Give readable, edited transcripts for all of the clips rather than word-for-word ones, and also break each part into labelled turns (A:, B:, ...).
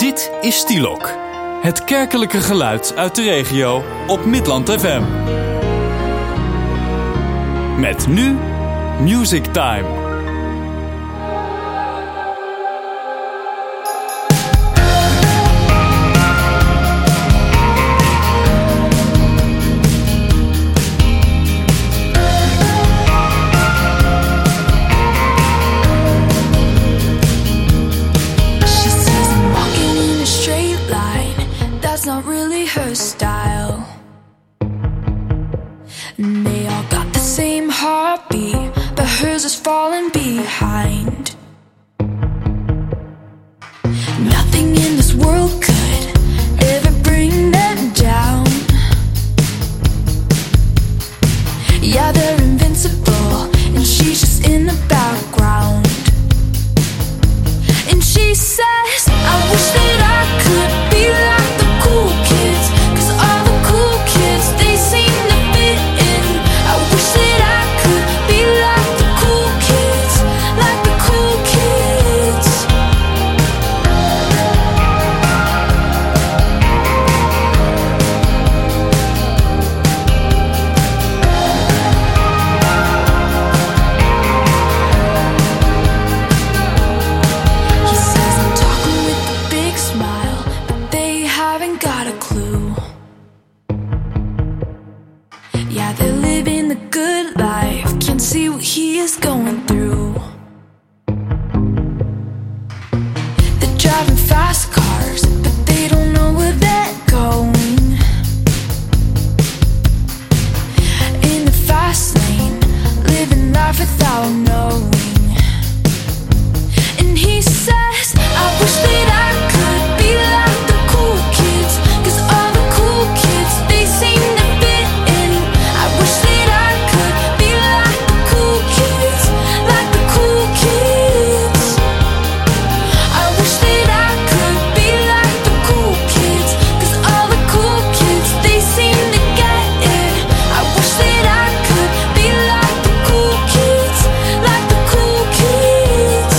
A: Dit is Stielok, het kerkelijke geluid uit de regio op Midland FM. Met nu Music Time.
B: Not really her style. And they all got the same heartbeat, but hers is falling behind. Nothing in this world could ever bring them down. Yeah, they're invincible, and she's just in the background. And she says, I wish that I could be like the cool kids, 'cause all the cool kids, they seem to fit in. I wish that I could be like the cool kids, like the cool kids. He says I'm talking with a big smile, but they haven't got a clue. Yeah, they're living the good life, can't see what he is going through. They're driving fast cars, but they don't know where they're going. In the fast lane, living life without knowing. And he says, I wish that I could be like the cool kids, 'cause all the cool kids, they seem to fit in. I wish that I could be like the cool kids, like the cool kids. I wish that I could be like the cool kids, 'cause all the cool kids, they seem to get it. I wish that I could be like the cool kids, like the cool kids.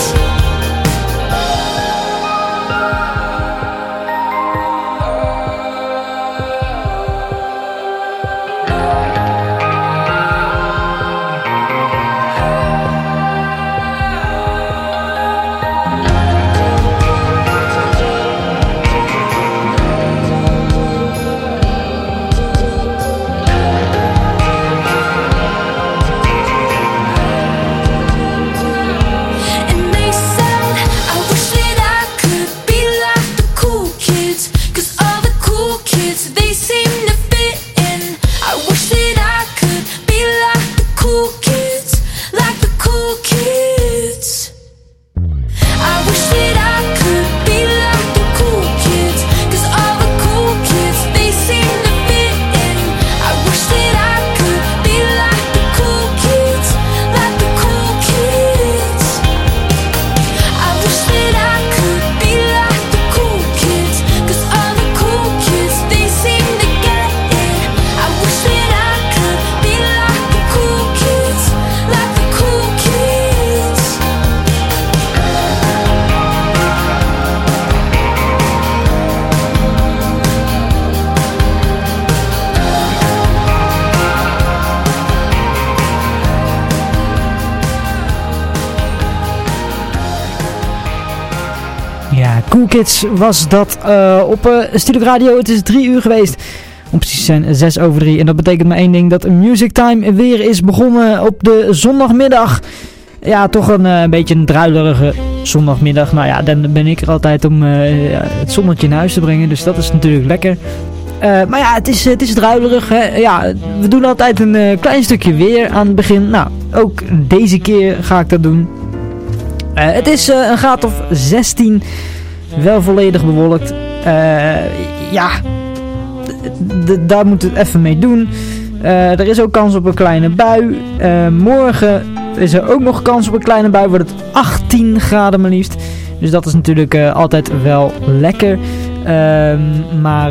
B: And they said, I wish that I could be like the cool kids, 'cause all the cool kids, they seem to fit in. I wish that I could be like the cool kids, like the cool kids. I wish that I could be like the cool kids, 'cause all the cool kids, they seem to fit in. I wish that I could be like the cool kids, like the cool kids. I wish that I could be like the cool kids, 'cause all the cool kids, they seem to get it. I wish that I could be like the cool kids, like the cool kids.
C: Ja, Cool Kids was dat op Stielok Radio. Het is 3 uur geweest. Om precies te zijn 6 over 3. En dat betekent maar één ding, dat Music Time weer is begonnen op de zondagmiddag. Ja, toch een beetje een druilerige zondagmiddag. Nou ja, dan ben ik er altijd om het zonnetje naar huis te brengen. Dus dat is natuurlijk lekker. Maar ja, het is druilerig. Hè. Ja, we doen altijd een klein stukje weer aan het begin. Nou, ook deze keer ga ik dat doen. Het is een graad of 16. Wel volledig bewolkt. Ja, daar moet het even mee doen. Er is ook kans op een kleine bui. Morgen is er ook nog kans op een kleine bui. Wordt het 18 graden maar liefst. Dus dat is natuurlijk altijd wel lekker. Maar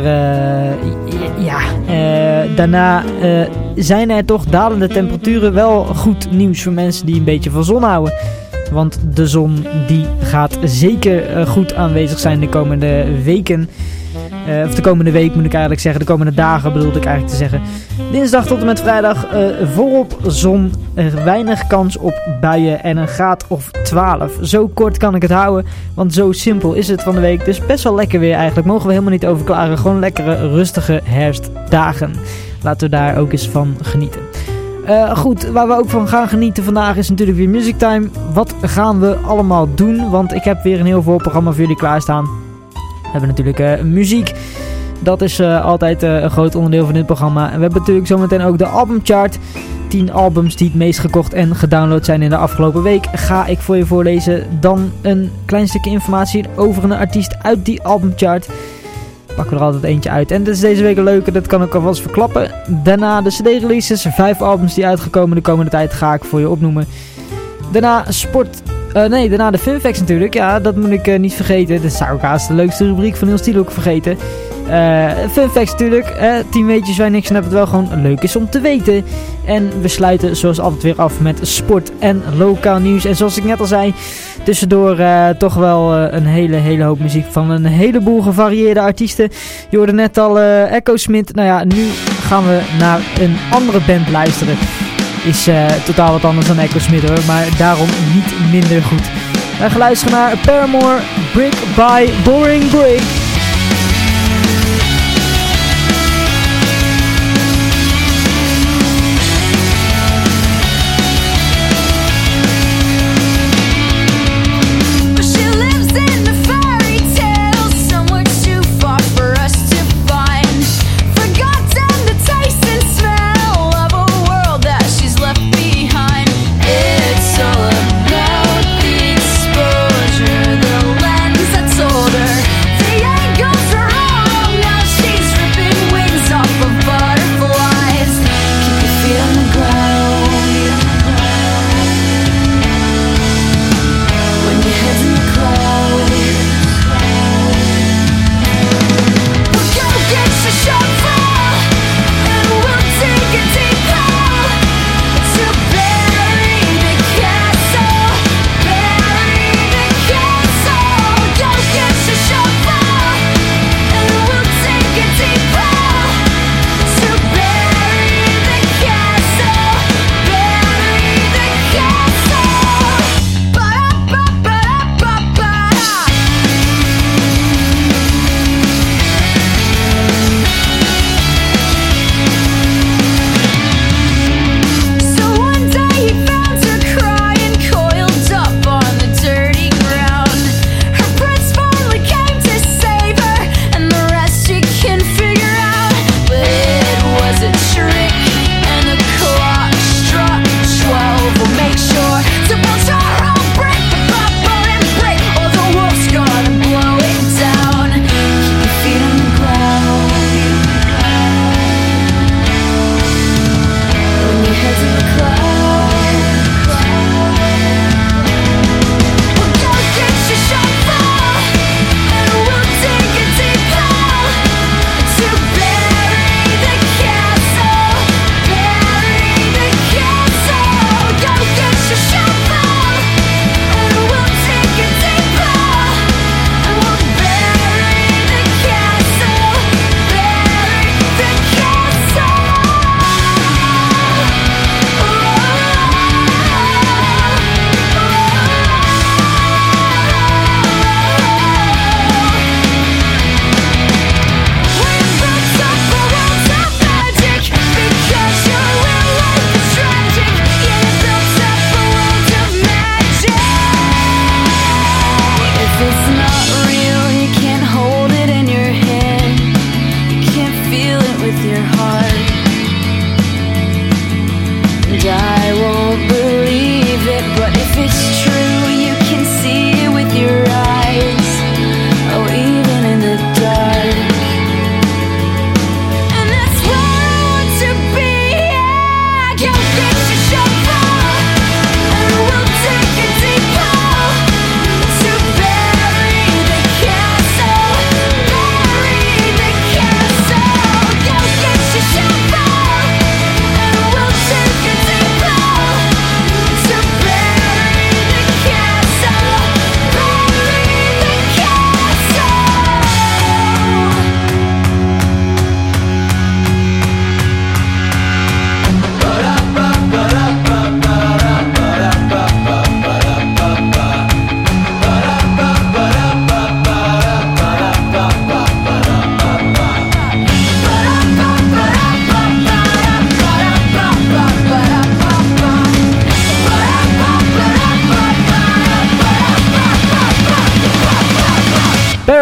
C: daarna zijn er toch dalende temperaturen. Wel goed nieuws voor mensen die een beetje van zon houden. Want de zon die gaat zeker goed aanwezig zijn de komende weken. Of de komende week moet ik eigenlijk zeggen. De komende dagen bedoelde ik eigenlijk te zeggen. Dinsdag tot en met vrijdag volop zon. Weinig kans op buien en een graad of 12. Zo kort kan ik het houden. Want zo simpel is het van de week. Dus best wel lekker weer eigenlijk. Mogen we helemaal niet over klagen. Gewoon lekkere rustige herfstdagen. Laten we daar ook eens van genieten. Goed, waar we ook van gaan genieten vandaag is natuurlijk weer Music Time. Wat gaan we allemaal doen? Want ik heb weer een heel vol programma voor jullie klaarstaan. We hebben natuurlijk muziek. Dat is altijd een groot onderdeel van dit programma. En we hebben natuurlijk zometeen ook de albumchart. 10 albums die het meest gekocht en gedownload zijn in de afgelopen week. Ga ik voor je voorlezen. Dan een klein stukje informatie over een artiest uit die albumchart. Pakken we er altijd eentje uit. En dat is deze week een leuke, dat kan ik alvast verklappen. Daarna de CD-releases. 5 albums die uitgekomen de komende tijd ga ik voor je opnoemen. Daarna daarna de Fun Facts natuurlijk. Ja, dat moet ik niet vergeten. Dat zou ik haast de leukste rubriek van heel Stiel ook vergeten. Fun Facts natuurlijk. 10 weetjes waar je niks van hebt, het wel gewoon leuk is om te weten. En we sluiten zoals altijd weer af met sport en lokaal nieuws. En zoals ik net al zei, tussendoor toch wel een hele hoop muziek van een heleboel gevarieerde artiesten. Je hoorde net al Echo Smith. Nou ja, nu gaan we naar een andere band luisteren. Is totaal wat anders dan Echo Smith hoor, maar daarom niet minder goed. We gaan luisteren naar Paramore, Brick by Boring Brick.
B: The lens that's older, the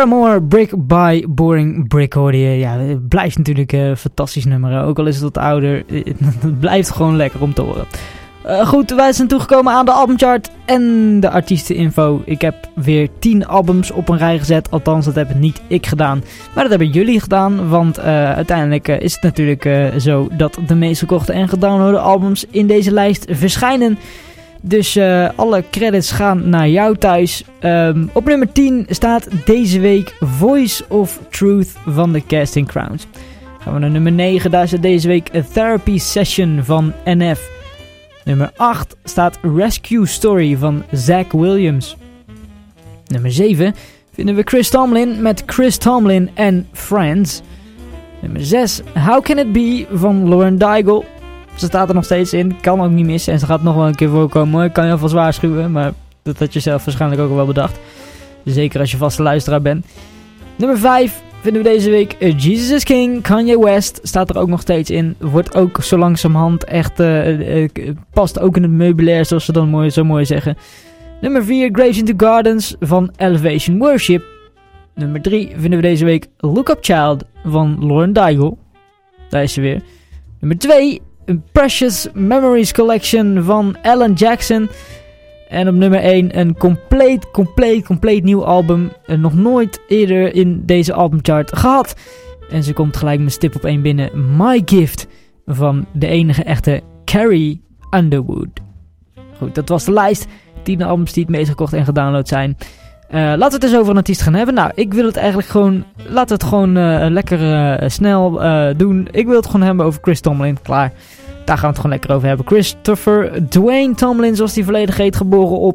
C: Paramore, Brick by Boring Brick hoorde je. Ja, het blijft natuurlijk een fantastisch nummer. Ook al is het wat ouder, het blijft gewoon lekker om te horen. Goed, wij zijn toegekomen aan de albumchart en de artiesteninfo. Ik heb weer 10 albums op een rij gezet. Althans, dat heb niet ik gedaan. Maar dat hebben jullie gedaan. Want uiteindelijk is het natuurlijk zo dat de meest gekochte en gedownloade albums in deze lijst verschijnen. Dus alle credits gaan naar jou thuis. Op nummer 10 staat deze week Voice of Truth van The Casting Crowns. Gaan we naar nummer 9. Daar staat deze week A Therapy Session van NF. Nummer 8 staat Rescue Story van Zach Williams. Nummer 7 vinden we Chris Tomlin met Chris Tomlin and Friends. Nummer 6 How Can It Be van Lauren Daigle. Ze staat er nog steeds in, kan ook niet missen en ze gaat nog wel een keer voorkomen. Ik kan je alvast waarschuwen, maar dat had je zelf waarschijnlijk ook al wel bedacht. Zeker als je vaste luisteraar bent. Nummer 5 vinden we deze week Jesus is King, Kanye West. Staat er ook nog steeds in. Wordt ook zo langzamerhand echt, past ook in het meubilair zoals ze dan zo mooi zeggen. Nummer 4 Graves into Gardens van Elevation Worship. Nummer 3 vinden we deze week Look Up Child van Lauren Daigle. Daar is ze weer. Nummer 2 een Precious Memories Collection van Alan Jackson. En op nummer 1 een compleet nieuw album. Nog nooit eerder in deze albumchart gehad. En ze komt gelijk met stip op 1 binnen. My Gift van de enige echte Carrie Underwood. Goed, dat was de lijst. 10 albums die het meest gekocht en gedownload zijn. Laten we het eens over een artiest gaan hebben. Nou, ik wil het eigenlijk gewoon... Laten we het gewoon lekker snel doen. Ik wil het gewoon hebben over Chris Tomlin. Klaar. Daar gaan we het gewoon lekker over hebben. Christopher Dwayne Tomlin, zoals hij volledig heet, geboren op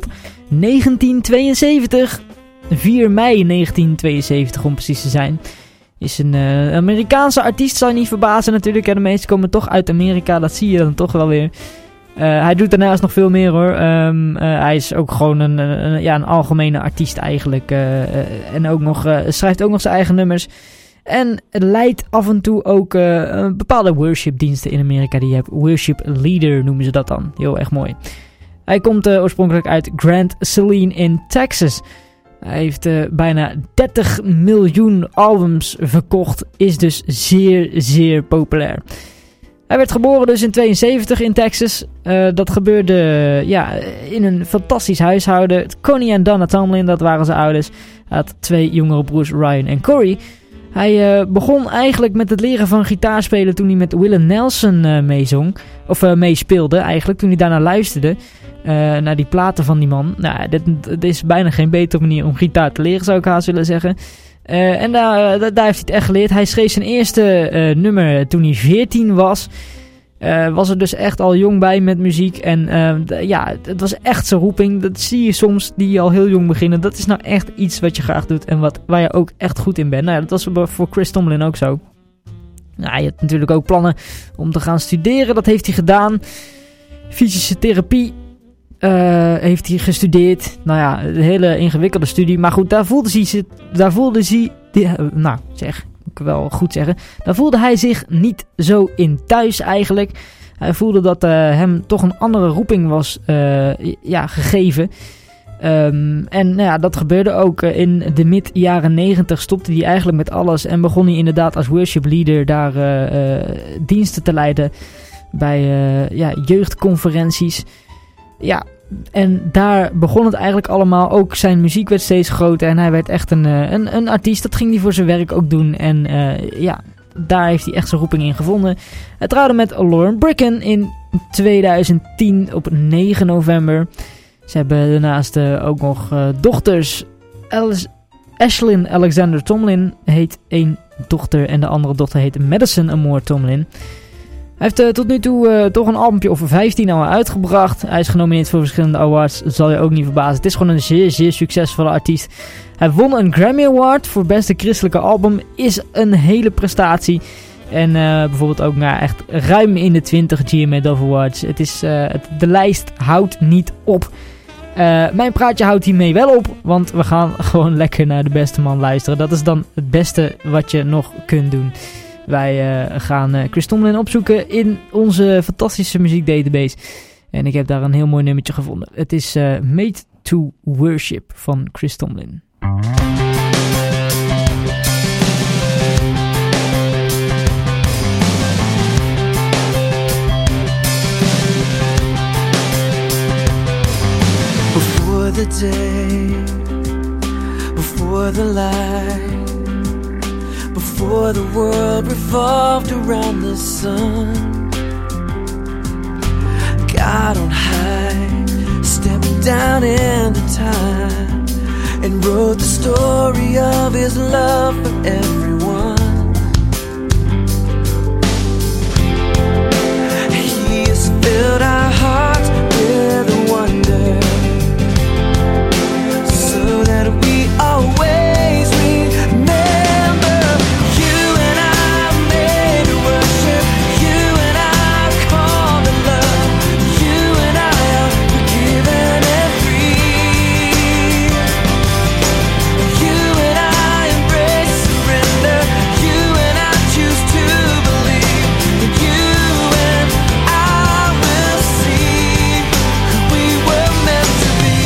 C: 1972. 4 mei 1972 om precies te zijn. Is een Amerikaanse artiest, zal je niet verbazen natuurlijk. De meesten komen toch uit Amerika, dat zie je dan toch wel weer. Hij doet daarnaast nog veel meer hoor. Hij is ook gewoon een algemene artiest eigenlijk. En ook nog, schrijft ook nog zijn eigen nummers. En leidt af en toe ook bepaalde worshipdiensten in Amerika. Die je hebt. Worship Leader noemen ze dat dan. Heel erg mooi. Hij komt oorspronkelijk uit Grand Saline in Texas. Hij heeft bijna 30 miljoen albums verkocht. Is dus zeer, zeer populair. Hij werd geboren dus in 72 in Texas. Dat gebeurde in een fantastisch huishouden. Connie en Donna Tomlin, dat waren zijn ouders. Hij had 2 jongere broers, Ryan en Corey. Hij begon eigenlijk met het leren van gitaarspelen toen hij met Willie Nelson meespeelde eigenlijk. Toen hij daarna luisterde naar die platen van die man. Nou, dit is bijna geen betere manier om gitaar te leren, zou ik haast willen zeggen. En daar heeft hij het echt geleerd. Hij schreef zijn eerste nummer toen hij 14 was. Was er dus echt al jong bij met muziek. En het was echt zijn roeping. Dat zie je soms, die al heel jong beginnen. Dat is nou echt iets wat je graag doet en waar je ook echt goed in bent. Nou, dat was voor Chris Tomlin ook zo. Nou, je hebt natuurlijk ook plannen om te gaan studeren. Dat heeft hij gedaan. Fysische therapie heeft hij gestudeerd. Nou ja, een hele ingewikkelde studie. Maar goed, daar voelde hij zich niet zo in thuis eigenlijk. Hij voelde dat hem toch een andere roeping was gegeven. Dat gebeurde ook in de mid-jaren 90. Stopte hij eigenlijk met alles en begon hij inderdaad als worship leader daar diensten te leiden bij jeugdconferenties. Ja, en daar begon het eigenlijk allemaal. Ook zijn muziek werd steeds groter en hij werd echt een artiest. Dat ging hij voor zijn werk ook doen. En daar heeft hij echt zijn roeping in gevonden. Hij trouwde met Lauren Bricken in 2010 op 9 november. Ze hebben daarnaast ook nog dochters. Ashlyn Alexander Tomlin heet één dochter en de andere dochter heet Madison Amore Tomlin. Hij heeft tot nu toe toch een albumpje of 15 al uitgebracht. Hij is genomineerd voor verschillende awards. Dat zal je ook niet verbazen. Het is gewoon een zeer, zeer succesvolle artiest. Hij won een Grammy Award voor beste christelijke album. Is een hele prestatie. En bijvoorbeeld ook echt ruim in de 20 GMA Dove Awards. Het is, de lijst houdt niet op. Mijn praatje houdt hiermee wel op. Want we gaan gewoon lekker naar de beste man luisteren. Dat is dan het beste wat je nog kunt doen. Wij gaan Chris Tomlin opzoeken in onze fantastische muziekdatabase. En ik heb daar een heel mooi nummertje gevonden. Het is Made to Worship van Chris Tomlin.
D: before the world revolved around the sun. God on high stepped down into time and wrote the story of his love for everyone. He has filled our hearts with wonder, so that we always remember. You and I made to worship, you and I called to love, you and I are forgiven and free. You and I embrace surrender, you and I choose to believe that you and I will see who we were meant to be.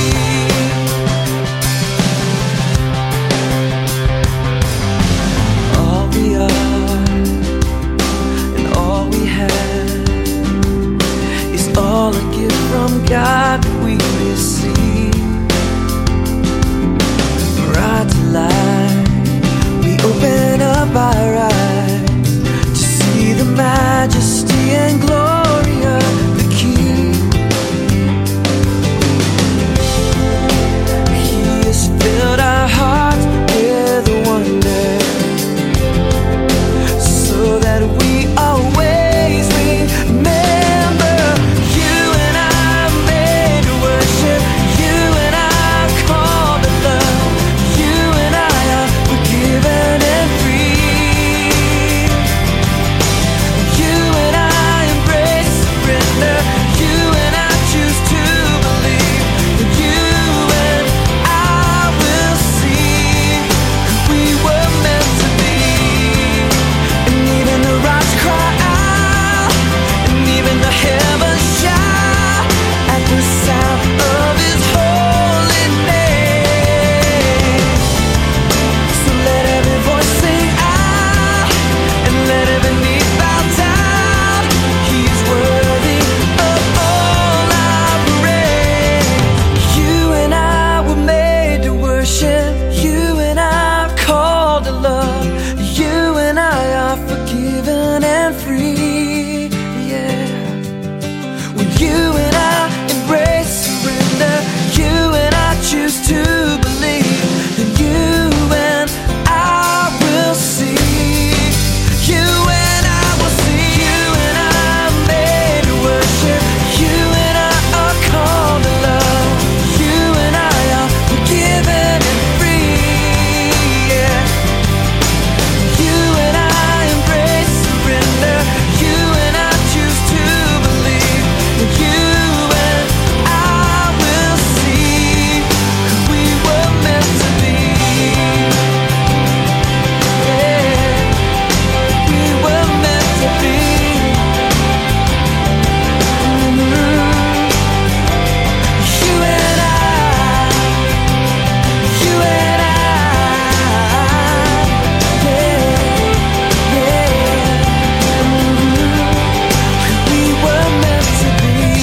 D: All we are and all we have is all a gift from God that we receive. Right to life, we open up our eyes to see the majesty and glory of the King. He has filled our hearts with wonder, so that we always remember. You and I made to worship, you and I called to love, you and I are forgiven and free. You and I embrace surrender, you and I choose to believe that you and I will see who we were meant to be. And even the rocks cry out, and even the heavens shout at the sound of his holy name. So let every voice sing out, and let every knee bow down. He's worthy of all our praise. You and I were made to worship, you and I are called to love, you and I are forgiven and free. Yeah. When you and I embrace surrender, you and I choose to believe, then you and I will see. You and I will see. You and I are made to worship, you and I are called to love, you and I are forgiven and free. Yeah. You and I embrace surrender, you and I choose to believe that you and I will see who we were meant to be. Yeah, we were meant to be. You and I, you and I, we were meant to be.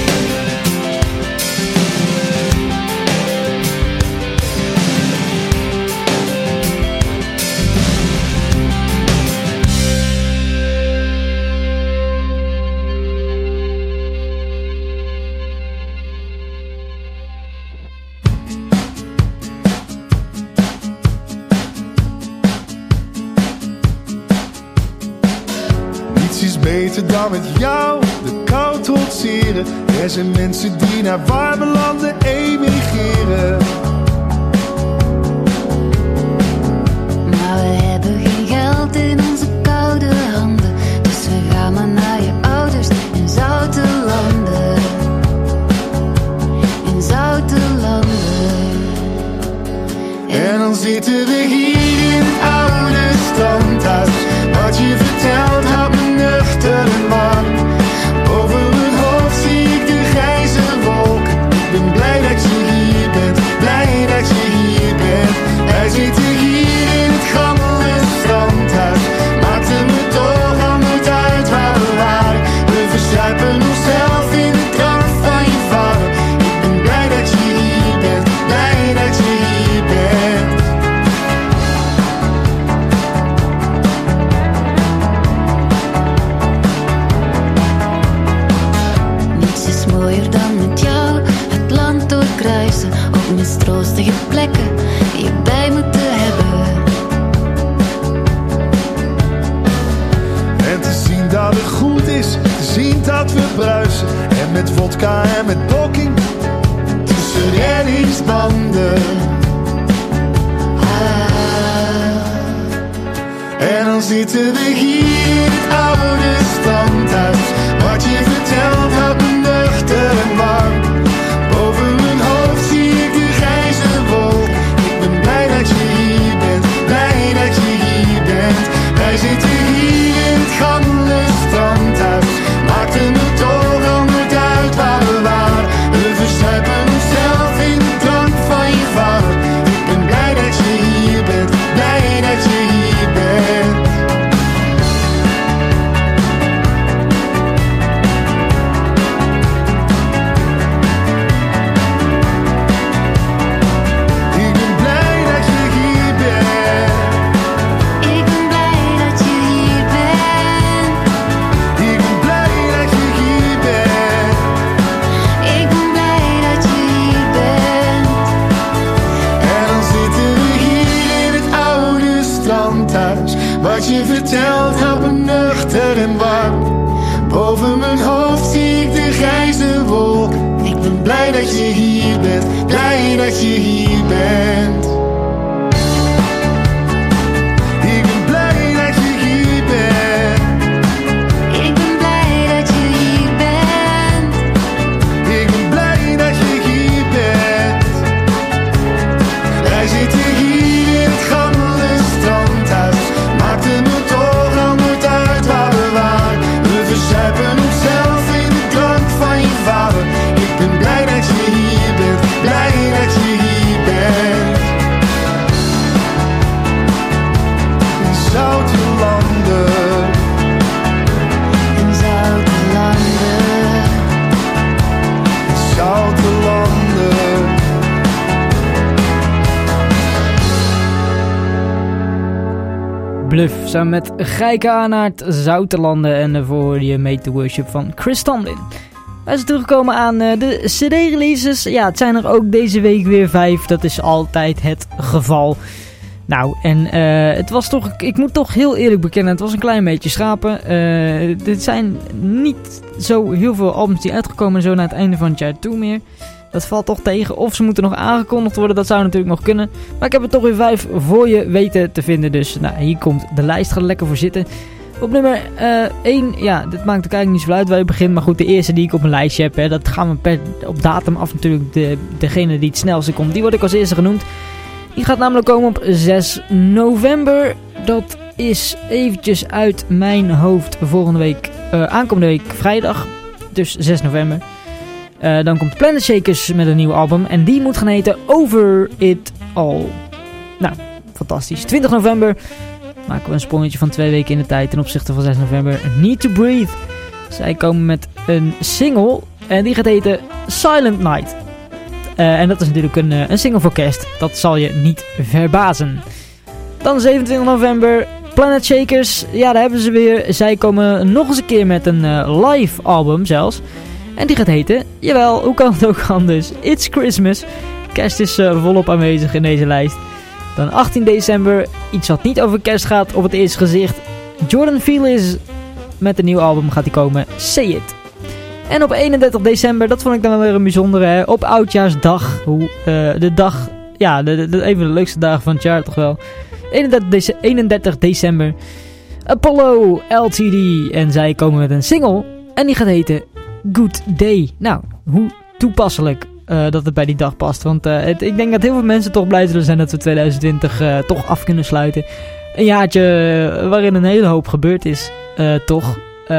E: Niets is beter dan met jou de kou trotseren. Er zijn mensen die naar warme landen emigreren.
F: Maar we hebben geen geld in onze koude handen, dus we gaan maar naar je ouders in zoute landen. In zoute landen.
E: En dan zitten we hier in het oude standhuis. Wat je vertelt houdt me nuchter, man. Over mijn hoofd zie ik de grijze wolken. Ik ben blij dat je hier bent, blij dat je hier bent. Wij zitten hier in het gammele strandhuis. Maakte me toch al nooit uit waar we waren. We verzuipen onszelf in de drank van je vader. Ik ben blij dat je hier bent, blij dat je hier bent. vodka en met blokking tussen reddingsbanden. En dan zitten we hier in het oude standhuis. Wat je vertelt houdt me nuchter en warm. Boven mijn hoofd zie ik de grijze wolk. Ik ben blij dat je hier bent, blij dat je hier bent. Wij zitten hier in het gammele standhuis. Maakte me toch al niet uit waar we waren. We verzuipen onszelf in de drank van je vader. Ik ben blij dat je hier bent, blij dat je hier bent. Wat je vertelt houdt me nuchter en warm. Boven mijn hoofd zie ik de grijze wolk. Ik ben blij dat je hier bent, blij dat je hier bent. Ik ben blij dat je hier bent.
F: Ik ben blij dat je hier bent.
E: Ik ben blij dat je hier bent. Wij zitten hier in het gammele standhuis. Maakte me toch al nooit uit waar we waren. We verzuipen onszelf in de drank van je vader. Ik ben blij dat je hier bent, blij dat je hier bent. In zoute landen,
F: In zoute landen.
E: in zoute landen.
C: Bluff, samen met Gijka naar het Zoutelanden en daarvoor hoorde je Made to Worship van Chris Tomlin. Wij zijn teruggekomen aan de CD-releases. Ja, het zijn er ook deze week weer 5, dat is altijd het geval. Nou, en het was toch, ik moet toch heel eerlijk bekennen, het was een klein beetje schrapen. Dit zijn niet zo heel veel albums die uitgekomen zo naar het einde van het jaar toe meer. Dat valt toch tegen. Of ze moeten nog aangekondigd worden. Dat zou natuurlijk nog kunnen. Maar ik heb er toch weer 5 voor je weten te vinden. Dus nou, hier komt de lijst. Ga er lekker voor zitten. Op nummer 1. Ja, dit maakt ook eigenlijk niet zoveel uit waar je begint. Maar goed, de eerste die ik op mijn lijstje heb. Hè, dat gaan we op datum af natuurlijk. Degene die het snelste komt. Die word ik als eerste genoemd. Die gaat namelijk komen op 6 november. Dat is eventjes uit mijn hoofd volgende week. Aankomende week vrijdag. Dus 6 november. Dan komt Planet Shakers met een nieuw album. En die moet gaan heten Over It All. Nou, fantastisch. 20 november maken we een sprongetje van 2 weken in de tijd ten opzichte van 6 november. Need to Breathe. Zij komen met een single. En die gaat heten Silent Night. En dat is natuurlijk een single voor kerst. Dat zal je niet verbazen. Dan 27 november. Planet Shakers. Ja, daar hebben ze weer. Zij komen nog eens een keer met een live album zelfs. En die gaat heten, jawel, hoe kan het ook anders? It's Christmas. Kerst is volop aanwezig in deze lijst. Dan 18 december, iets wat niet over kerst gaat op het eerste gezicht. Jordan Feliz met een nieuw album gaat die komen, Say It. En op 31 december, dat vond ik dan wel weer een bijzondere, hè? Op Oudjaarsdag. De dag, ja, een van de leukste dagen van het jaar toch wel. 31 december, Apollo LTD. En zij komen met een single en die gaat heten Good Day. Nou, hoe toepasselijk dat het bij die dag past. Want ik denk dat heel veel mensen toch blij zullen zijn dat we 2020 toch af kunnen sluiten. Een jaartje waarin een hele hoop gebeurd is, toch.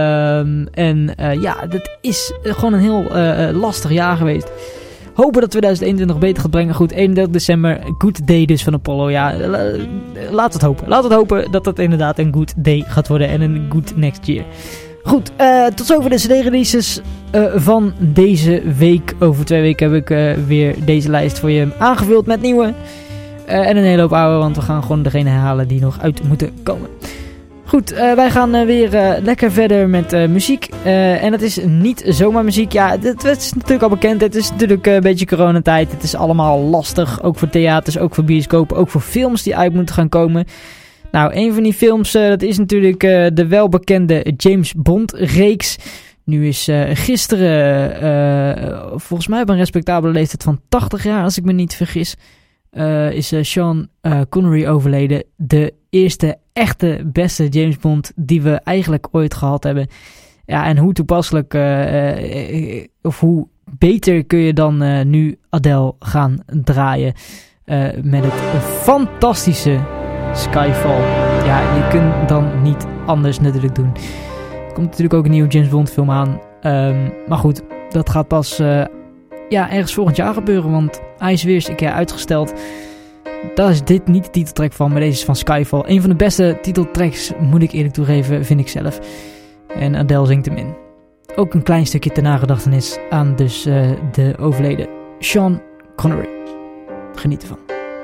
C: Ja, dat is gewoon een heel lastig jaar geweest. Hopen dat 2021 beter gaat brengen. Goed, 31 december, Good Day dus van Apollo. Ja, laat het hopen. Laat het hopen dat het inderdaad een Good Day gaat worden en een Good Next Year. Goed, tot zover de CD-releases van deze week. Over 2 weken heb ik weer deze lijst voor je aangevuld met nieuwe. En een hele hoop oude, want we gaan gewoon degene herhalen die nog uit moeten komen. Goed, wij gaan weer lekker verder met muziek. En het is niet zomaar muziek. Ja, het is natuurlijk al bekend. Het is natuurlijk een beetje coronatijd. Het is allemaal lastig. Ook voor theaters, ook voor bioscopen, ook voor films die uit moeten gaan komen. Nou, een van die films, dat is natuurlijk de welbekende James Bond reeks. Nu is gisteren, volgens mij op een respectabele leeftijd van 80 jaar, als ik me niet vergis, is Sean Connery overleden. De eerste echte beste James Bond die we eigenlijk ooit gehad hebben. Ja, en hoe toepasselijk of hoe beter kun je dan nu Adele gaan draaien met het fantastische Skyfall. Ja, je kunt dan niet anders natuurlijk doen. Er komt natuurlijk ook een nieuwe James Bond film aan. Maar goed, dat gaat pas ergens volgend jaar gebeuren, want hij is weer eens een keer uitgesteld. Daar is dit niet de titeltrack van, maar deze is van Skyfall. Een van de beste titeltracks, moet ik eerlijk toegeven, vind ik zelf. En Adele zingt hem in. Ook een klein stukje ter nagedachtenis aan dus de overleden Sean Connery. Geniet ervan.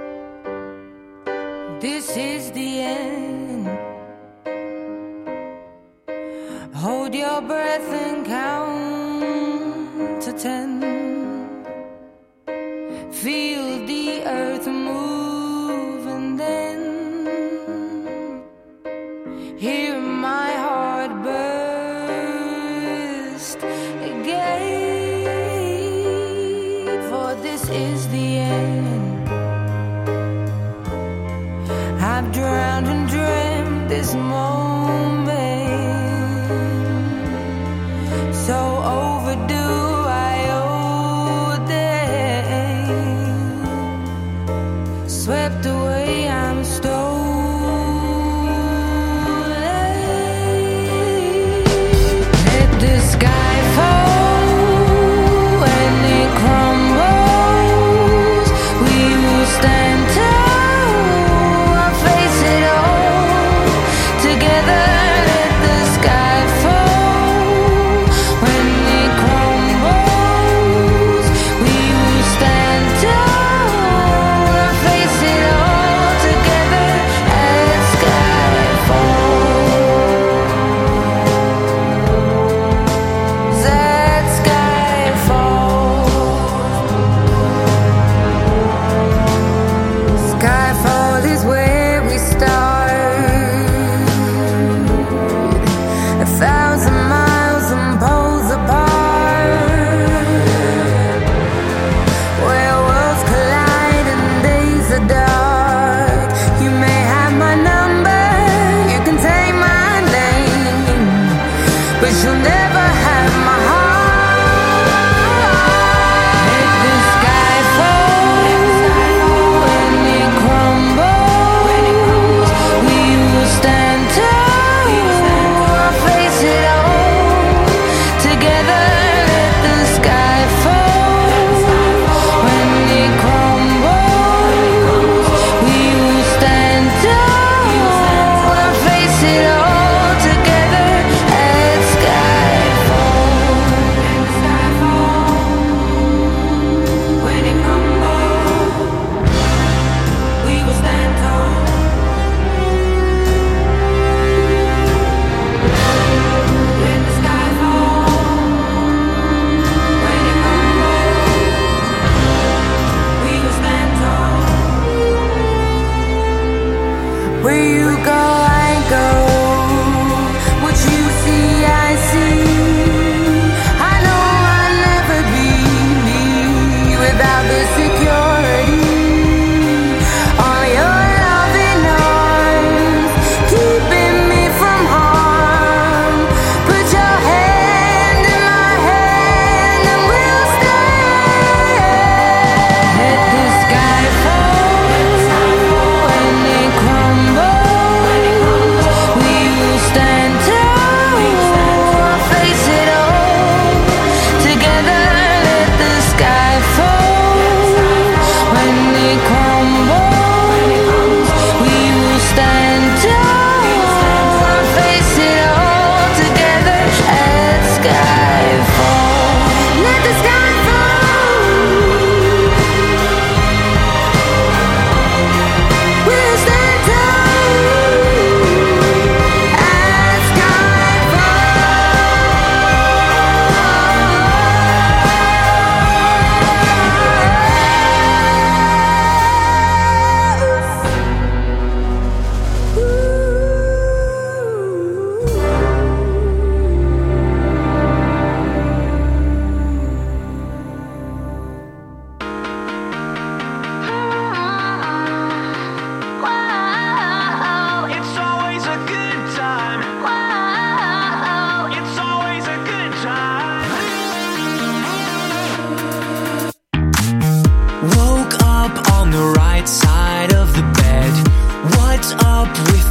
G: This is the end. Hold your breath and count to 10. Feel the earth move and then hear my heart burst again. For this is the end. I've drowned and dreamt this moment, so overdue I owe them. Swept away, I'm stolen. Let the sky fall when it crumbles. We will stand tall, I'll face it all together. Let the sky fall when it crumbles. We will stand tall, I'll face it all together. Let sky fall. That sky fall. Skyfall is where we start. 1,000 miles and poles apart, where worlds collide and days are dark. You may have my number, you can take my name, but you'll never have my heart. Let the sky fall when it crumbles. We will stand tall, I'll face it all together. Let the sky fall when it crumbles. We will stand tall, I'll face it all together. Let sky fall. When it crumbles, we will stand tall. When the sky falls, when it crumbles, we will stand tall. Where you go, I go. What you see, I see. I know I'll never be me without the security. All your loving arms keeping me from harm. Put your hand in my hand and we'll stand. Let the sky fall when it crumbles.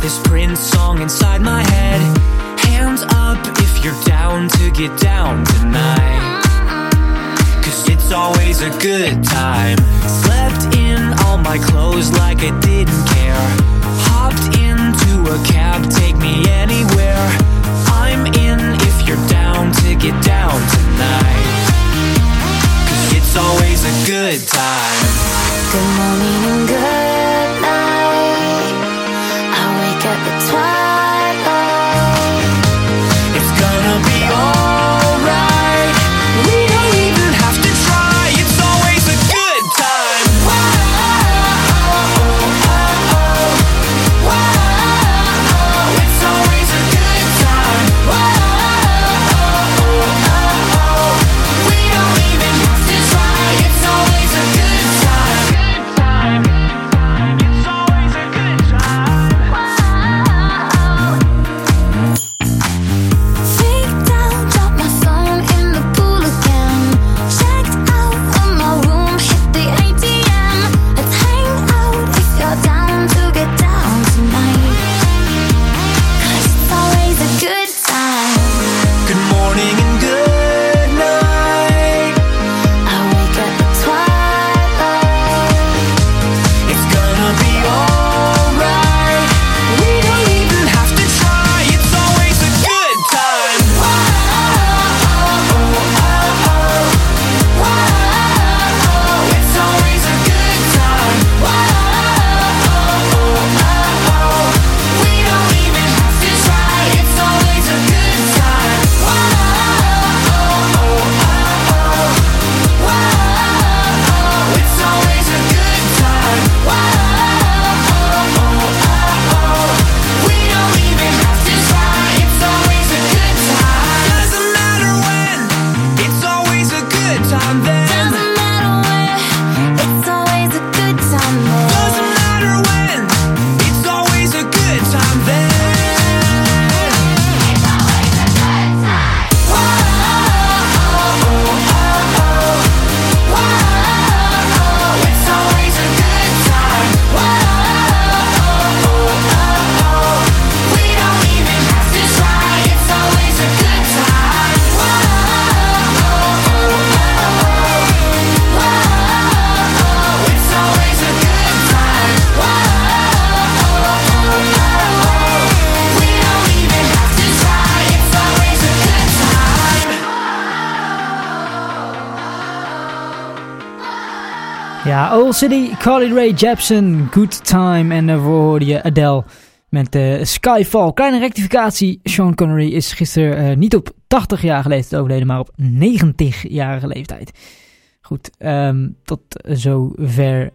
D: this Prince song inside my head. Hands up if you're down to get down tonight. 'Cause it's always a good time. Slept in all my clothes like I didn't care. Hopped into a cab, take me anywhere. I'm in if you're down to get down tonight. 'Cause it's always a good time.
F: Good morning and good night. I wake up at twilight.
D: It's gonna be alright. We don't even have to try. It's always a good time. It's always a good time. We don't even have to try. It's always a good time. It's always a good time.
F: Freaked out, dropped my phone in the pool again. Checked out of my room, hit the ATM. Let's hang out if you're down to get down tonight. 'Cause it's always a good time.
D: Good morning and good night.
F: I wake up at twilight.
D: It's gonna be alright. We don't even have to try. It's always a good time. It's always a good time. We don't even have to try. It's always a good time. It's always a good time. We don't even have to try. It's always a good time. Doesn't matter when. It's always a good time then.
F: Doesn't matter where, it's always a good time there.
D: Doesn't matter when. It's always a good time then. It's always a good time. It's always a good time. We don't even have to try. It's always a good time. It's always a good time. We don't even have to try. It's always a good time.
C: Ja, Old City, Carly Rae Jepsen, Good Time. En daarvoor hoorde je Adele met Skyfall. Kleine rectificatie, Sean Connery is gisteren niet op 80-jarige leeftijd overleden, maar op 90-jarige leeftijd. Goed, tot zover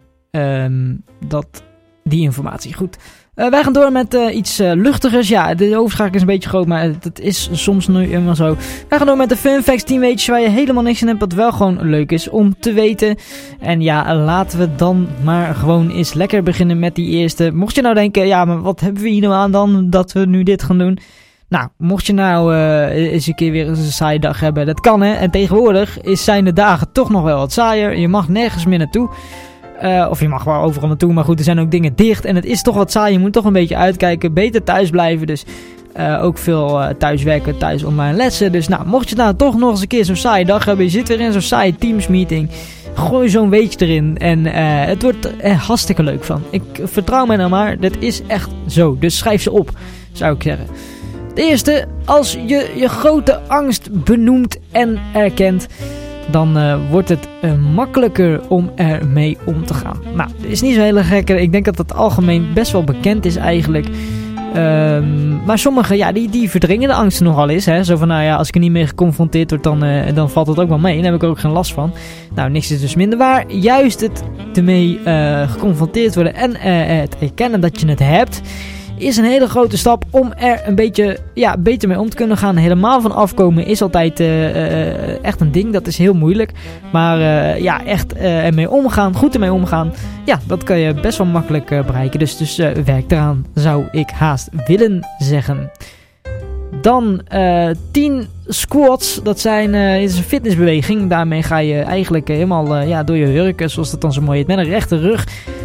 C: die informatie. Goed, wij gaan door met iets luchtigers. Ja, de overschakeling is een beetje groot, maar dat is soms nu helemaal zo. Wij gaan door met de Fun Facts 10 weetjes waar je helemaal niks in hebt, wat wel gewoon leuk is om te weten. En ja, laten we dan maar gewoon eens lekker beginnen met die eerste. Mocht je nou denken, ja, maar wat hebben we hier nou aan dan dat we nu dit gaan doen? Nou, mocht je nou eens een keer weer eens een saaie dag hebben, dat kan hè. En tegenwoordig zijn de dagen toch nog wel wat saaier. Je mag nergens meer naartoe. Of je mag wel overal naartoe, maar goed, er zijn ook dingen dicht. En het is toch wat saai, je moet toch een beetje uitkijken. Beter thuis blijven, dus ook veel thuiswerken, thuis online lessen. Dus nou, mocht je nou toch nog eens een keer zo'n saaie dag hebben, je zit weer in zo'n saaie Teams meeting, gooi zo'n weetje erin en het wordt hartstikke leuk van. Ik vertrouw mij nou maar, dat is echt zo. Dus schrijf ze op, zou ik zeggen. De eerste, als je je grote angst benoemt en erkent, dan wordt het makkelijker om ermee om te gaan. Nou, dat is niet zo hele gekke. Ik denk dat dat algemeen best wel bekend is eigenlijk. Maar sommigen, ja, die verdringen de angsten nogal eens. Hè? Zo van, nou ja, als ik er niet mee geconfronteerd word, dan valt het ook wel mee. Dan heb ik er ook geen last van. Nou, niks is dus minder waar. Juist het ermee geconfronteerd worden en het erkennen dat je het hebt, is een hele grote stap om er een beetje beter mee om te kunnen gaan. Helemaal van afkomen is altijd echt een ding. Dat is heel moeilijk. Maar echt ermee omgaan, goed ermee omgaan, ja, dat kan je best wel makkelijk bereiken. Dus werk eraan, zou ik haast willen zeggen. Dan 10 squats. Dat is een fitnessbeweging. Daarmee ga je eigenlijk helemaal door je hurken, zoals dat dan zo mooi heet, met een rechte rug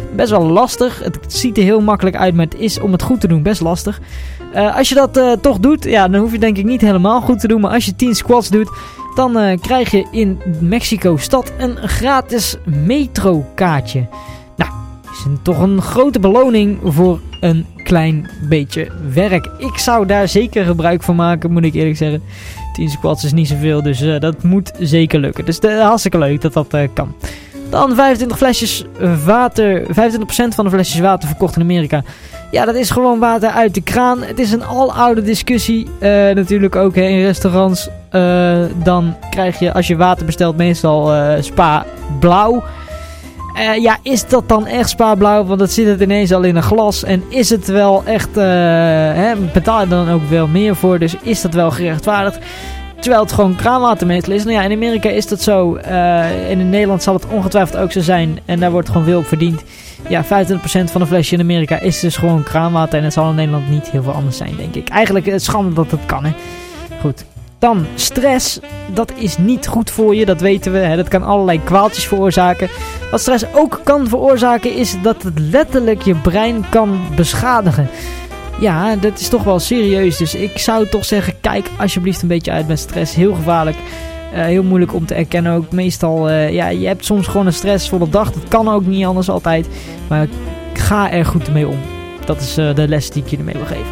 C: Best wel lastig. Het ziet er heel makkelijk uit, maar het is om het goed te doen best lastig. Als je dat toch doet, ja, dan hoef je denk ik niet helemaal goed te doen. Maar als je 10 squats doet, dan krijg je in Mexico-stad een gratis metrokaartje. Nou, is toch een grote beloning voor een klein beetje werk. Ik zou daar zeker gebruik van maken, moet ik eerlijk zeggen. 10 squats is niet zoveel, dus dat moet zeker lukken. Dus hartstikke leuk dat dat kan. Dan 25 flesjes water, 25% van de flesjes water verkocht in Amerika. Ja, dat is gewoon water uit de kraan. Het is een aloude discussie. Natuurlijk ook in restaurants. Dan krijg je, als je water bestelt, meestal Spa blauw. Ja, is dat dan echt Spa blauw? Want dat zit het ineens al in een glas. En is het wel echt... betaal je dan ook wel meer voor? Dus is dat wel gerechtvaardigd? Terwijl het gewoon kraanwatermeestal is. Nou ja, in Amerika is dat zo. En in Nederland zal het ongetwijfeld ook zo zijn. En daar wordt gewoon veel op verdiend. Ja, 25% van een flesje in Amerika is dus gewoon kraanwater. En het zal in Nederland niet heel veel anders zijn, denk ik. Eigenlijk het schande dat het kan, hè. Goed. Dan stress. Dat is niet goed voor je, dat weten we. Hè. Dat kan allerlei kwaaltjes veroorzaken. Wat stress ook kan veroorzaken is dat het letterlijk je brein kan beschadigen. Ja, dat is toch wel serieus. Dus ik zou toch zeggen, kijk alsjeblieft een beetje uit met stress. Heel gevaarlijk. Heel moeilijk om te erkennen ook. Meestal, ja, je hebt soms gewoon een stressvolle dag. Dat kan ook niet anders altijd. Maar ga er goed mee om. Dat is de les die ik je ermee wil geven.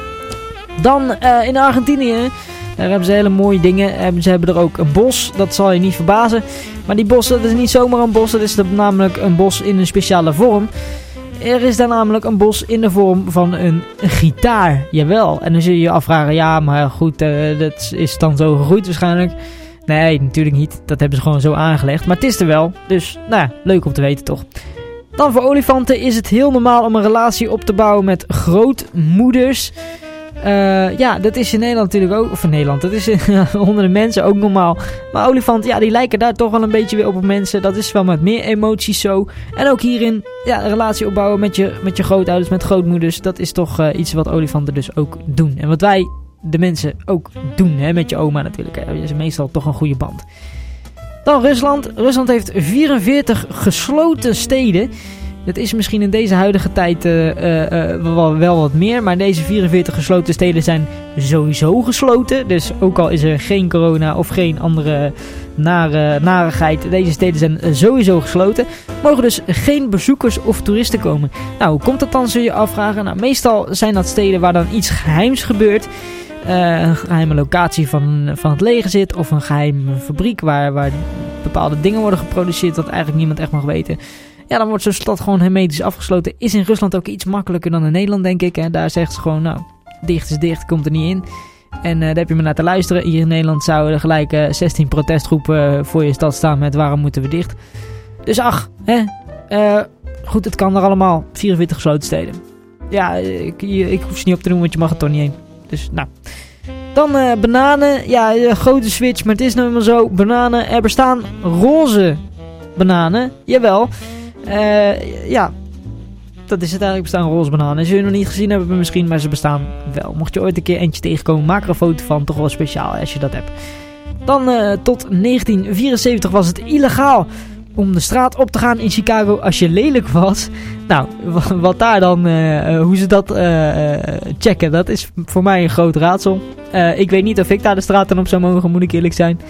C: Dan in Argentinië. Daar hebben ze hele mooie dingen. Ze hebben er ook een bos. Dat zal je niet verbazen. Maar die bos, dat is niet zomaar een bos. Dat is namelijk een bos in een speciale vorm. Er is daar namelijk een bos in de vorm van een gitaar. Jawel. En dan zul je je afvragen, ja, maar goed, dat is dan zo gegroeid waarschijnlijk. Nee, natuurlijk niet. Dat hebben ze gewoon zo aangelegd. Maar het is er wel. Dus, nou ja, leuk om te weten toch. Dan voor olifanten is het heel normaal om een relatie op te bouwen met grootmoeders. Ja, dat is in Nederland natuurlijk ook. Of in Nederland, dat is onder de mensen ook normaal. Maar olifanten, ja, die lijken daar toch wel een beetje weer op mensen. Dat is wel met meer emoties zo. En ook hierin, ja, een relatie opbouwen met je grootouders, met grootmoeders. Dat is toch iets wat olifanten dus ook doen. En wat wij, de mensen, ook doen. Hè, met je oma natuurlijk. Hè. Dat is meestal toch een goede band. Dan Rusland. Rusland heeft 44 gesloten steden. Dat is misschien in deze huidige tijd wel wat meer. Maar deze 44 gesloten steden zijn sowieso gesloten. Dus ook al is er geen corona of geen andere narigheid. Deze steden zijn sowieso gesloten. Mogen dus geen bezoekers of toeristen komen. Nou, hoe komt dat dan, zul je afvragen? Nou, meestal zijn dat steden waar dan iets geheims gebeurt. Een geheime locatie van het leger zit. Of een geheime fabriek waar bepaalde dingen worden geproduceerd. Dat eigenlijk niemand echt mag weten. Ja, dan wordt zo'n stad gewoon hermetisch afgesloten. Is in Rusland ook iets makkelijker dan in Nederland, denk ik. Hè. Daar zeggen ze gewoon, nou, dicht is dicht, komt er niet in. En daar heb je maar naar te luisteren. Hier in Nederland zouden er gelijk 16 protestgroepen voor je stad staan met waarom moeten we dicht. Dus ach, hè. Goed, het kan er allemaal. 44 gesloten steden. Ja, ik hoef ze niet op te doen, want je mag er toch niet heen. Dus, nou. Dan bananen. Ja, grote switch, maar het is nou helemaal zo. Bananen, er bestaan roze bananen. Jawel. Ja, dat is het eigenlijk, bestaan roze bananen. Zul je nog niet gezien hebben misschien, maar ze bestaan wel. Mocht je ooit een keer eentje tegenkomen, maak er een foto van. Toch wel speciaal als je dat hebt. Dan tot 1974 was het illegaal om de straat op te gaan in Chicago als je lelijk was. Nou, wat daar dan, hoe ze dat checken, dat is voor mij een groot raadsel. Ik weet niet of ik daar de straat dan op zou mogen, moet ik eerlijk zijn.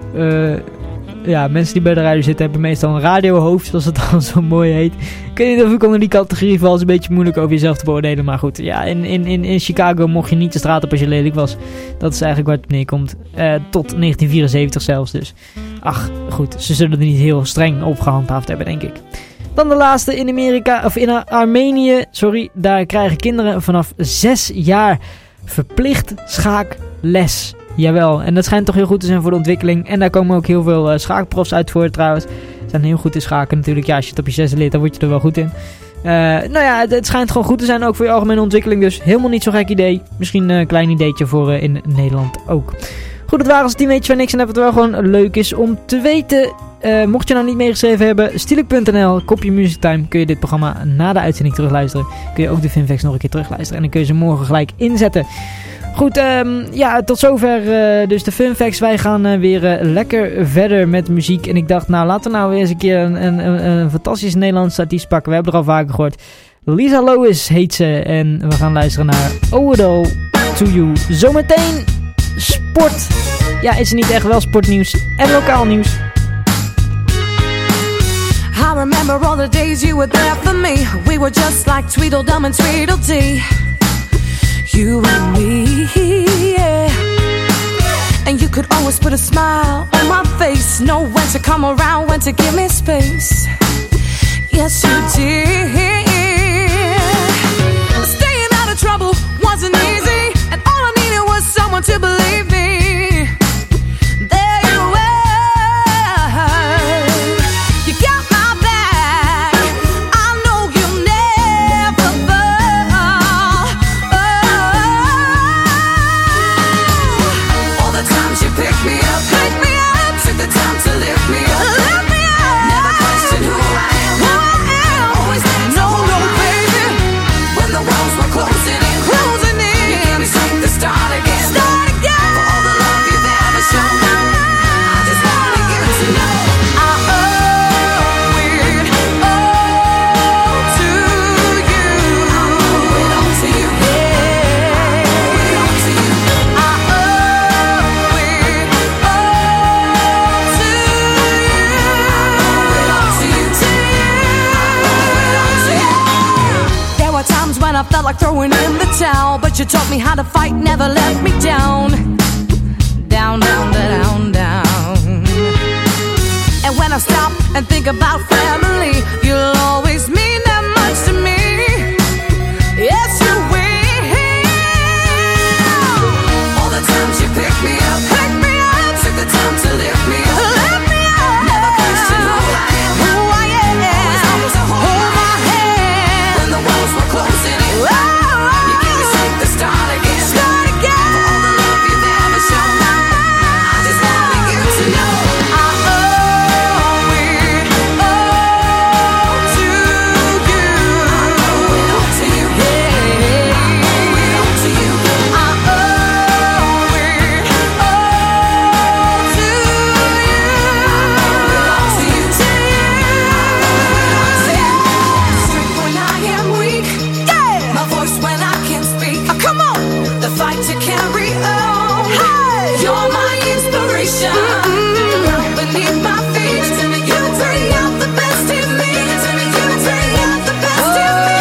C: Ja, mensen die bij de radio zitten hebben meestal een radiohoofd, zoals het dan zo mooi heet. Ik weet niet of ik onder die categorie val, is een beetje moeilijk over jezelf te beoordelen. Maar goed, ja, in Chicago mocht je niet de straat op als je lelijk was. Dat is eigenlijk waar het neerkomt. Tot 1974 zelfs dus. Ach, goed, ze zullen er niet heel streng op gehandhaafd hebben, denk ik. Dan de laatste in Amerika, of in Armenië, sorry. Daar krijgen kinderen vanaf 6 jaar verplicht schaakles. Jawel, en dat schijnt toch heel goed te zijn voor de ontwikkeling. En daar komen ook heel veel schaakprofs uit voor trouwens. Ze zijn heel goed in schaken natuurlijk. Ja, als je het op je 6e leert, dan word je er wel goed in. Nou ja, het schijnt gewoon goed te zijn ook voor je algemene ontwikkeling. Dus helemaal niet zo'n gek idee. Misschien een klein ideetje voor in Nederland ook. Goed, dat waren onze 10 weetjes van niks. En dat het wel gewoon leuk is om te weten. Mocht je nou niet meegeschreven hebben, stilik.nl, kopje Music Time, kun je dit programma na de uitzending terugluisteren. Kun je ook de Finfacts nog een keer terugluisteren. En dan kun je ze morgen gelijk inzetten. Goed, ja, tot zover dus de fun facts. Wij gaan weer lekker verder met muziek. En ik dacht, nou, laten we nou weer eens een keer een fantastisch Nederlandse artiest pakken. We hebben er al vaker gehoord. Lisa Lois heet ze. En we gaan luisteren naar Owe It All To You. Zometeen sport. Ja, is er niet echt wel sportnieuws en lokaal nieuws.
H: I remember all the days you were there for me. We were just like Tweedledum and Tweedledee. You and me, yeah. And you could always put a smile on my face. Know when to come around, when to give me space. Yes, you did. Staying out of trouble wasn't easy. And all I needed was someone to believe me. There you were. You got my back. I know you'll never fall. All the times you picked me up, took the time to lift me up, never questioned who I am. Always let no, baby. When the walls were closing in, you gave me strength to start again. For all the love you've ever shown, I just wanted you to know I owe it all to you. I owe it all to you. Yeah, I owe it all to you. I owe it all to you. I owe it all to you. I owe it all to you. There were times when I felt like throwing in the towel, but you taught me how to fight, never let me down. Down, down, down, down. And when I stop and think about family, you'll always mean that much to me. Yes, you will. All the times you picked me up, took the time to lift me up, never questioned who I am. Always home to hold my hand. When the walls were closing in, you gave me strength to start again. For all the love you've ever shown, I just wanted you to know I owe it all to you. I owe it all to you. Yeah, I owe it all to you. I owe it all to you. I owe it all to you. Strength when I am weak, my voice when I can't speak. Come on, the fight to carry on. You're my inspiration. Ground beneath my feet. You bring out the best in me. You bring out the best in me.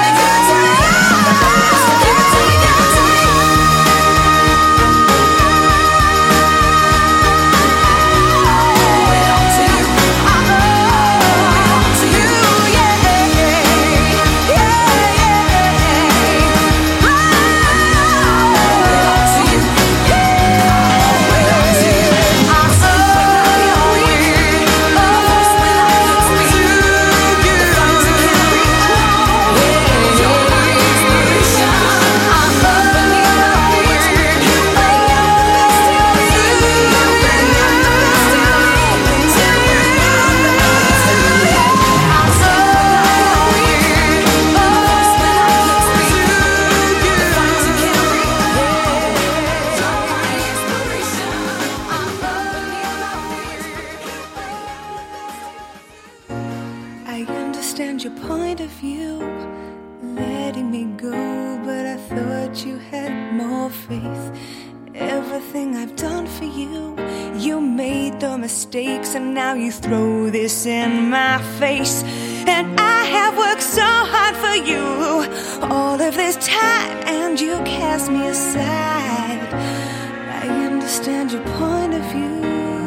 H: I understand your point of view, letting me go, but I thought you had more faith. Everything I've done for you, you made the mistakes, and now you throw this in my face. And I have worked so hard for you all of this time, and you cast me aside. I understand your point of view,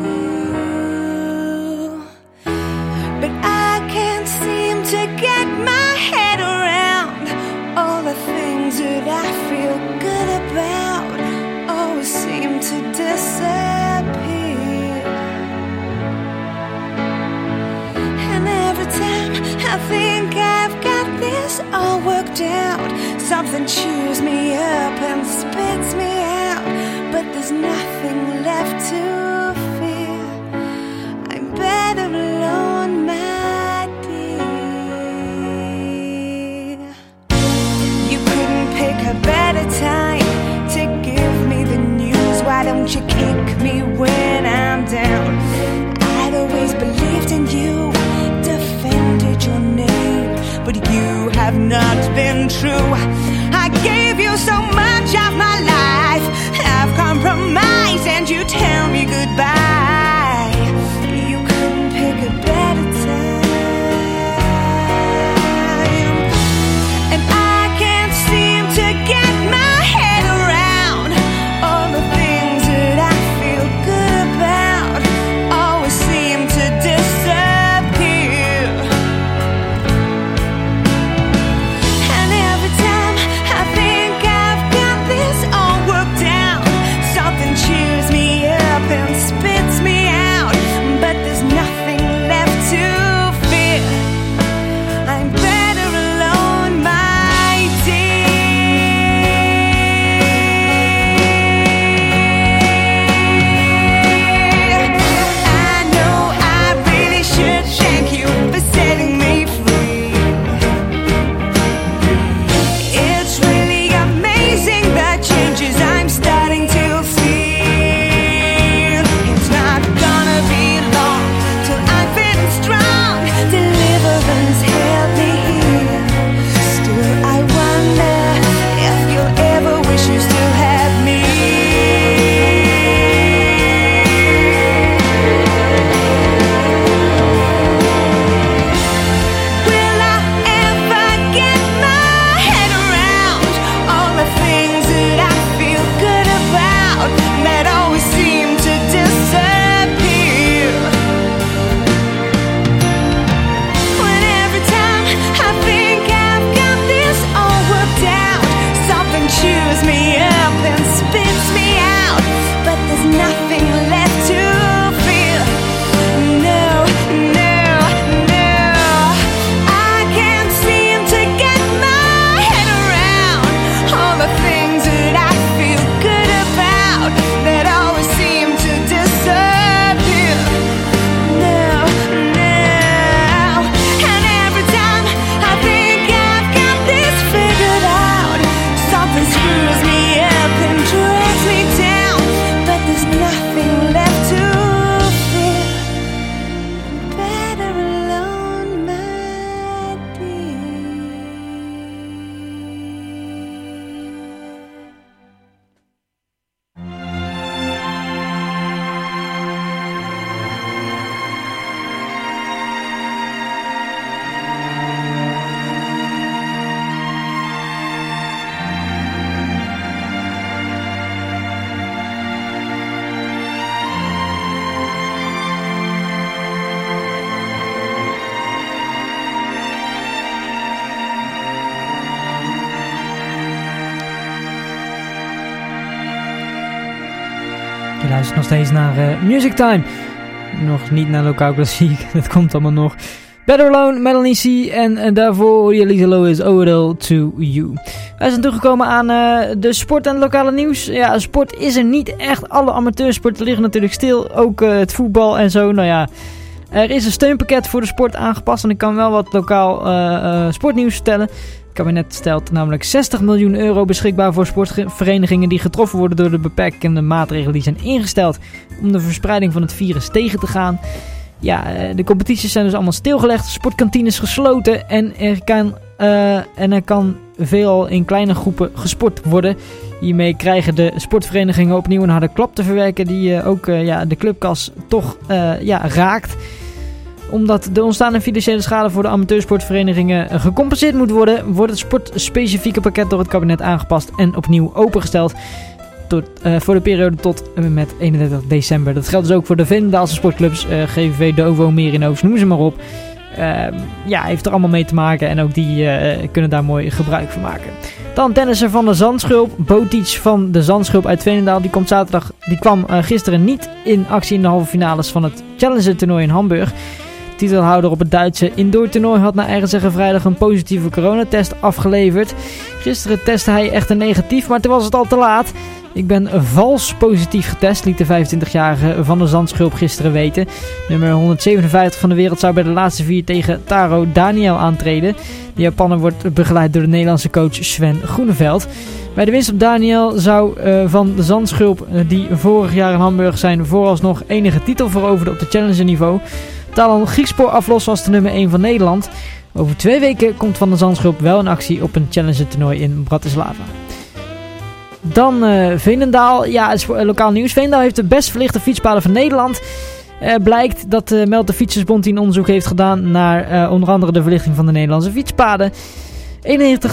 H: but I can't seem to get my head around all the things that I feel good about always seem to disappear. And every time I think I've got this all worked out, something chews me up and spits me out, but there's nothing left to fear. I'm better alone, my dear. You couldn't pick a better time to give
C: Je luistert nog steeds naar Music Time. Nog niet naar lokaal klassiek, dat komt allemaal nog. Better Alone, Melanie C. En daarvoor hoor je Lisa Lois, Ode to You. Wij zijn toegekomen aan de sport en lokale nieuws. Ja, sport is er niet echt. Alle amateursporten liggen natuurlijk stil. Ook het voetbal en zo. Nou ja, er is een steunpakket voor de sport aangepast. En ik kan wel wat lokaal sportnieuws vertellen. Het kabinet stelt namelijk 60 miljoen euro beschikbaar voor sportverenigingen die getroffen worden door de beperkende maatregelen die zijn ingesteld om de verspreiding van het virus tegen te gaan. Ja, de competities zijn dus allemaal stilgelegd, sportkantines gesloten en er kan veelal in kleine groepen gesport worden. Hiermee krijgen de sportverenigingen opnieuw een harde klap te verwerken die ook de clubkas toch raakt. Omdat de ontstaande financiële schade voor de amateursportverenigingen gecompenseerd moet worden, wordt het sportspecifieke pakket door het kabinet aangepast en opnieuw opengesteld. Voor de periode tot en met 31 december. Dat geldt dus ook voor de Veenendaalse sportclubs, GVV, Dovo, Merino's, noem ze maar op. Heeft er allemaal mee te maken en ook die kunnen daar mooi gebruik van maken. Dan tennisser van de Zandschulp, Botic van de Zandschulp uit Veenendaal. Die kwam gisteren niet in actie in de halve finales van het Challenger toernooi in Hamburg. Titelhouder op het Duitse indoor toernooi had naar eigen zeggen vrijdag een positieve coronatest afgeleverd. Gisteren testte hij echter negatief, maar toen was het al te laat. Ik ben vals positief getest, liet de 25-jarige van de Zandschulp gisteren weten. Nummer 157 van de wereld zou bij de laatste 4 tegen Taro Daniel aantreden. De Japaner wordt begeleid door de Nederlandse coach Sven Groeneveld. Bij de winst op Daniel zou van de Zandschulp, die vorig jaar in Hamburg zijn vooralsnog enige titel veroverde op de challenger niveau, Talan Griekspoor aflossen als de nummer 1 van Nederland. Over 2 weken komt Van de Zandschulp wel in actie op een challenger toernooi in Bratislava. Dan Veenendaal. Ja, het is lokaal nieuws. Veenendaal heeft de best verlichte fietspaden van Nederland. Blijkt dat meldt de Fietsersbond die een onderzoek heeft gedaan naar onder andere de verlichting van de Nederlandse fietspaden. 91,5%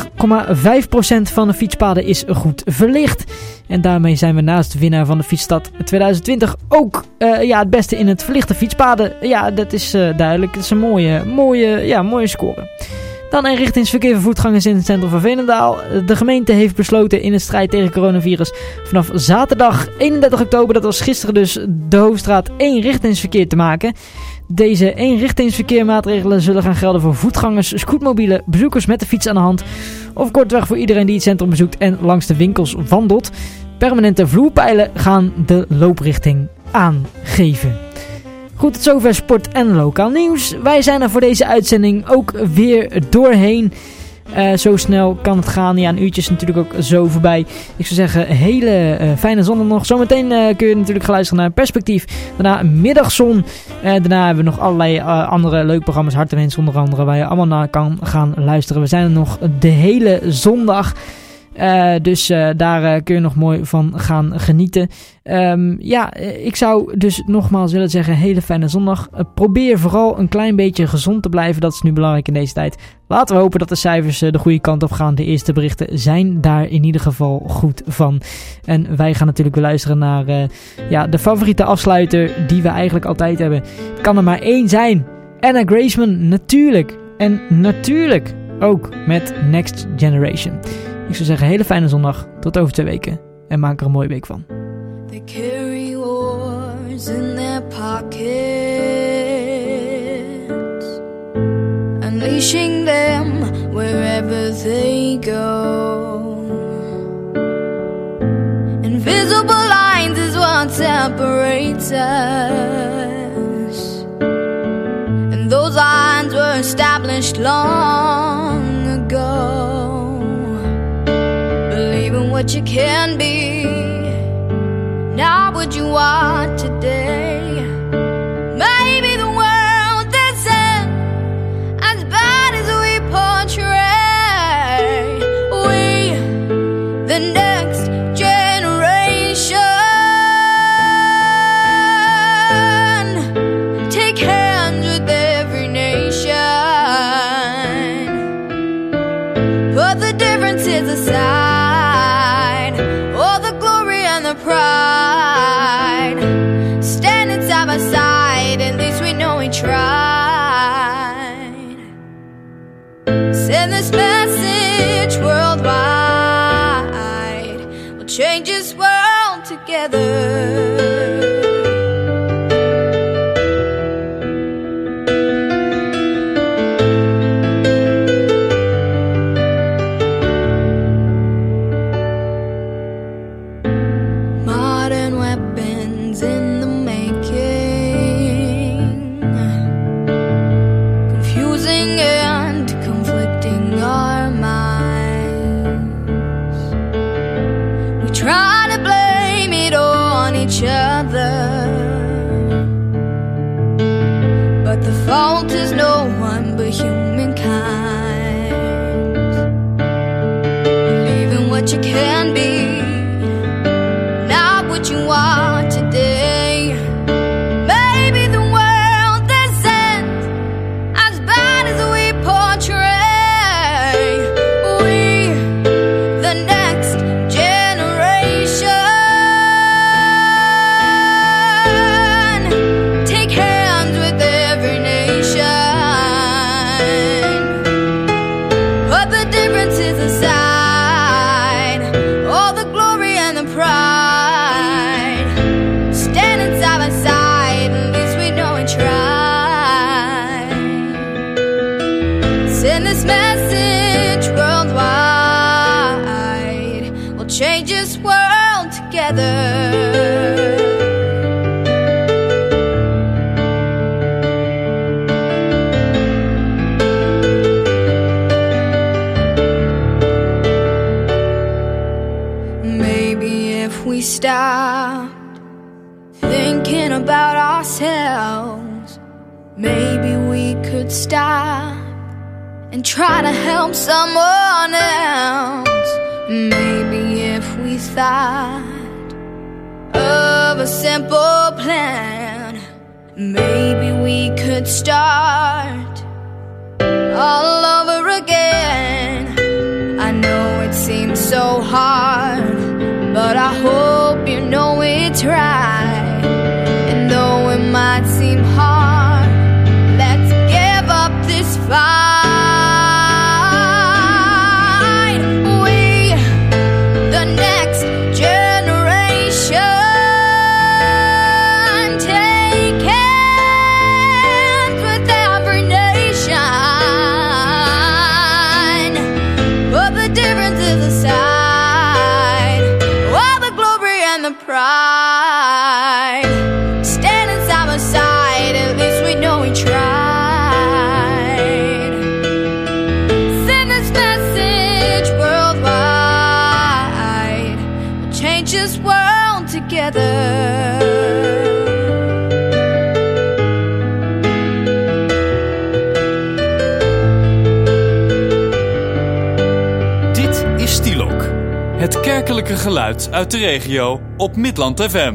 C: van de fietspaden is goed verlicht. En daarmee zijn we naast de winnaar van de Fietsstad 2020 ook het beste in het verlichte fietspaden. Ja, dat is duidelijk. Dat is een mooie score. Dan eenrichtingsverkeer voor voetgangers in het centrum van Veenendaal. De gemeente heeft besloten in de strijd tegen coronavirus vanaf zaterdag 31 oktober, dat was gisteren dus, de Hoofdstraat eenrichtingsverkeer te maken. Deze eenrichtingsverkeermaatregelen zullen gaan gelden voor voetgangers, scootmobielen, bezoekers met de fiets aan de hand of kortweg voor iedereen die het centrum bezoekt en langs de winkels wandelt. Permanente vloerpijlen gaan de looprichting aangeven. Goed, tot zover sport en lokaal nieuws. Wij zijn er voor deze uitzending ook weer doorheen. Zo snel kan het gaan. Ja, een uurtje is natuurlijk ook zo voorbij. Ik zou zeggen, hele fijne zondag nog. Zometeen kun je natuurlijk gaan luisteren naar Perspectief. Daarna Middagzon. Daarna hebben we nog allerlei andere leuke programma's. Hart en Wens onder andere, waar je allemaal naar kan gaan luisteren. We zijn er nog de hele zondag. Dus daar kun je nog mooi van gaan genieten. Ik zou dus nogmaals willen zeggen, hele fijne zondag. Probeer vooral een klein beetje gezond te blijven. Dat is nu belangrijk in deze tijd. Laten we hopen dat de cijfers de goede kant op gaan. De eerste berichten zijn daar in ieder geval goed van. En wij gaan natuurlijk weer luisteren naar de favoriete afsluiter die we eigenlijk altijd hebben. Het kan er maar één zijn. Anna Graceman, natuurlijk. En natuurlijk ook met Next Generation. Ik zou zeggen, hele fijne zondag. Tot over 2 weken. En maak er een mooie week van.
B: They carry wars in their pockets, unleashing them wherever they go. Invisible lines is what separates us, and those lines were established long ago. What you can be, not what you are today. Maybe the world isn't as bad as we portray. We, the next generation, take hands with every nation. Put the differences aside. Pride, standing side by side, at least we know we tried. Send this message worldwide, we'll change this world together. each other. But the fault is no one but humankind. Believing what you can be, not what you want today. Maybe the world isn't as bad as we portray. We, the next generation, take hands with every nation. Put the differences aside, all the glory and the pride. Standing side by side, at least we know we tried. Send this message worldwide. We'll change this world together. Maybe if we stopped thinking about ourselves, maybe we could stop and try to help someone else. Maybe if we thought of a simple plan, maybe we could start all over again. I know it seems so hard, but I hope you know it's right. And though it might seem hard, let's give up this fight. We, the next generation, take hands with every nation. Put the differences aside, all the glory and the pride. Standing side by side, at least we know we tried. Send this message worldwide. We'll change this world together.
A: Dit is Stilok. Het kerkelijke geluid uit de regio op Midland FM.